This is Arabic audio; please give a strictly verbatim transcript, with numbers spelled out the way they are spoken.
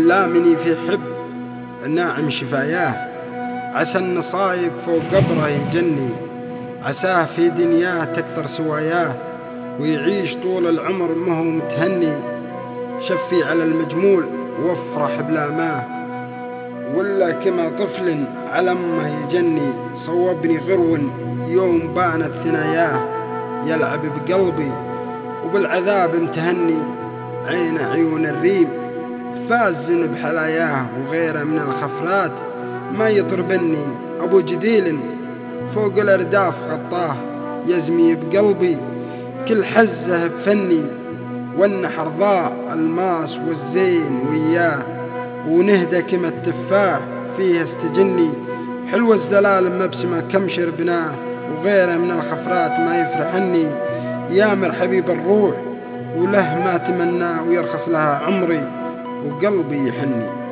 علامني في حب الناعم شفاياه، عسى النصايب فوق قبره يجني، عساه في دنياه تكثر سواياه، ويعيش طول العمر مهو متهني. شفي على المجمول وافرح بلا ماه، ولا كما طفل على امه يجني. صوبني غرو يوم بانت ثناياه، يلعب بقلبي وبالعذاب امتهني. عين عيون الريم فازن بحلاياه، وغيره من الخفرات ما يطربني. ابو جديل فوق الارداف غطاه، يزمي بقلبي كل حزه بفني. والنحر ضاع الماس والزين وياه، ونهدى كما التفاح فيه استجني. حلو الزلال مبسمة كم شربناه، وغيره من الخفرات ما يفرحني. يامر حبيب الروح وله ما تمناه، ويرخص لها عمري وقلبي يحني.